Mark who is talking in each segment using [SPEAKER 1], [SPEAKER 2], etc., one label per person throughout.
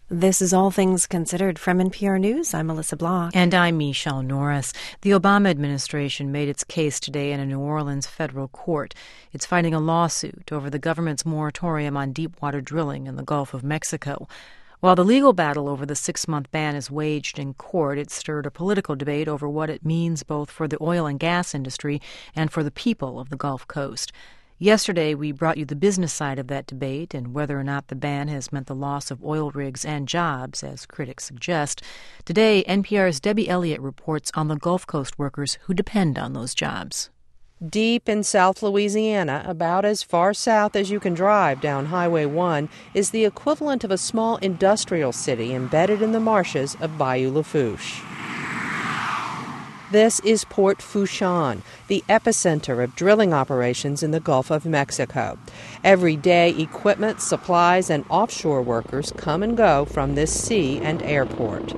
[SPEAKER 1] This is All Things Considered from NPR News. I'm Melissa Block.
[SPEAKER 2] And I'm Michelle Norris. The Obama administration made its case today in a New Orleans federal court. It's fighting a lawsuit over the government's moratorium on deepwater drilling in the Gulf of Mexico. While the legal battle over the 6-month ban is waged in court, it stirred a political debate over what it means both for the oil and gas industry and for the people of the Gulf Coast. Yesterday, we brought you the business side of that debate and whether or not the ban has meant the loss of oil rigs and jobs, as critics suggest. Today, NPR's Debbie Elliott reports on the Gulf Coast workers who depend on those jobs.
[SPEAKER 3] Deep in South Louisiana, about as far south as you can drive down Highway 1, is the equivalent of a small industrial city embedded in the marshes of Bayou Lafourche. This is Port Fourchon, the epicenter of drilling operations in the Gulf of Mexico. Every day, equipment, supplies, and offshore workers come and go from this sea and airport.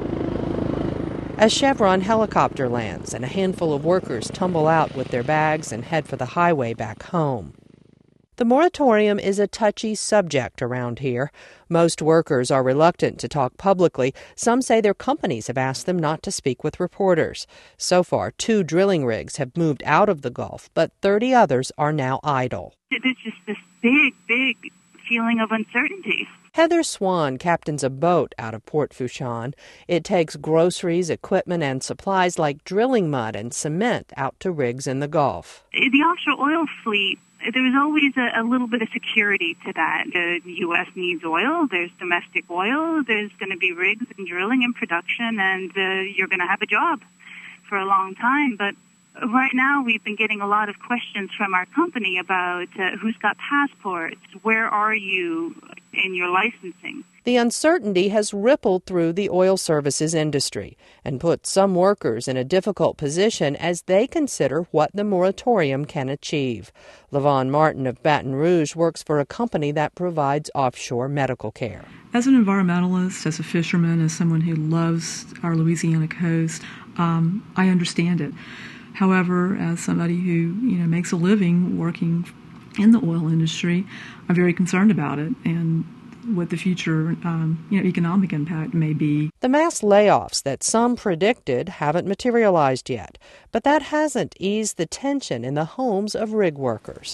[SPEAKER 3] A Chevron helicopter lands, and a handful of workers tumble out with their bags and head for the highway back home. The moratorium is a touchy subject around here. Most workers are reluctant to talk publicly. Some say their companies have asked them not to speak with reporters. So far, 2 drilling rigs have moved out of the Gulf, but 30 others are now idle.
[SPEAKER 4] There's just this big feeling of uncertainty.
[SPEAKER 3] Heather Swan captains a boat out of Port Fourchon. It takes groceries, equipment, and supplies like drilling mud and cement out to rigs in the Gulf.
[SPEAKER 4] The offshore oil fleet, there's always a little bit of security to that. The U.S. needs oil. There's domestic oil. There's going to be rigs and drilling and production, and you're going to have a job for a long time. But right now we've been getting a lot of questions from our company about who's got passports, where are you in your licensing.
[SPEAKER 3] The uncertainty has rippled through the oil services industry and put some workers in a difficult position as they consider what the moratorium can achieve. Lavon Martin of Baton Rouge works for a company that provides offshore medical care.
[SPEAKER 5] As an environmentalist, as a fisherman, as someone who loves our Louisiana coast, I understand it. However, as somebody who makes a living working in the oil industry, I'm very concerned about it and what the future economic impact may be.
[SPEAKER 3] The mass layoffs that some predicted haven't materialized yet, but that hasn't eased the tension in the homes of rig workers.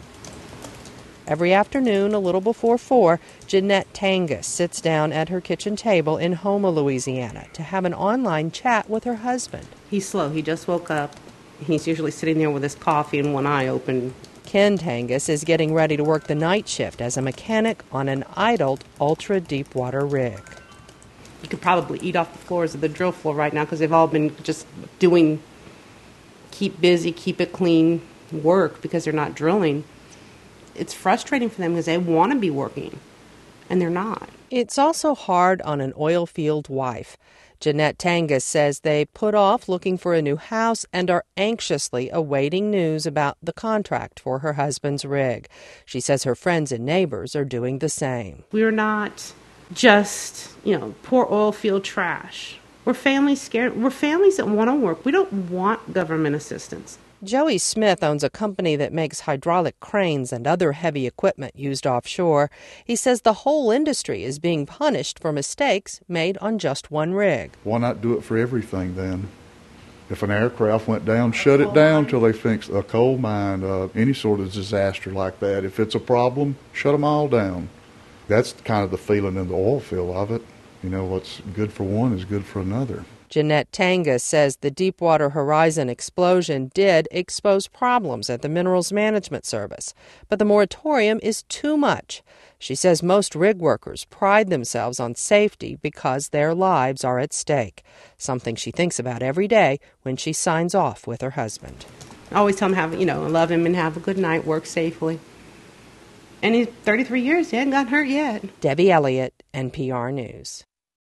[SPEAKER 3] Every afternoon, a little before 4, Jeanette Tangus sits down at her kitchen table in Houma, Louisiana, to have an online chat with her husband.
[SPEAKER 6] He's slow. He just woke up. He's usually sitting there with his coffee and one eye open.
[SPEAKER 3] Ken Tangus is getting ready to work the night shift as a mechanic on an idled ultra-deepwater rig.
[SPEAKER 6] You could probably eat off the floors of the drill floor right now because they've all been just doing keep busy, keep it clean work because they're not drilling. It's frustrating for them because they want to be working, and they're not.
[SPEAKER 3] It's also hard on an oil field wife. Jeanette Tangus says they put off looking for a new house and are anxiously awaiting news about the contract for her husband's rig. She says her friends and neighbors are doing the same.
[SPEAKER 6] We're not just, poor oil field trash. We're families scared. We're families that want to work. We don't want government assistance.
[SPEAKER 3] Joey Smith owns a company that makes hydraulic cranes and other heavy equipment used offshore. He says the whole industry is being punished for mistakes made on just one rig.
[SPEAKER 7] Why not do it for everything then? If an aircraft went down, shut it down till they fix a coal mine, any sort of disaster like that. If it's a problem, shut them all down. That's kind of the feeling in the oil field of it. What's good for one is good for another.
[SPEAKER 3] Jeanette Tangus says the Deepwater Horizon explosion did expose problems at the Minerals Management Service, but the moratorium is too much. She says most rig workers pride themselves on safety because their lives are at stake, something she thinks about every day when she signs off with her husband.
[SPEAKER 6] I always tell him, love him and have a good night, work safely. And he's 33 years, he hasn't gotten hurt yet.
[SPEAKER 3] Debbie Elliott, NPR News.